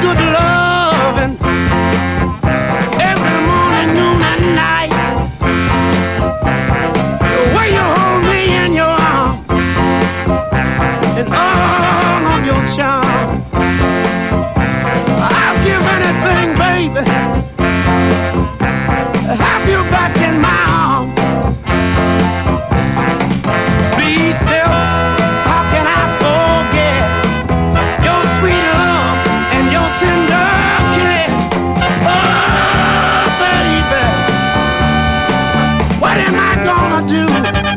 good loving every morning, noon, and night. The way you hold me in your arms and all of your charm. I'll give anything, baby, to have you back in my arms. Be self, how can I forget your sweet love and your tender kiss? Oh, baby, what am I gonna do?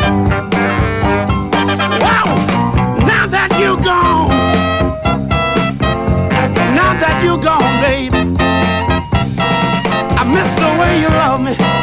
Wow, now that you're gone, now that you're gone, baby, I miss the way you love me.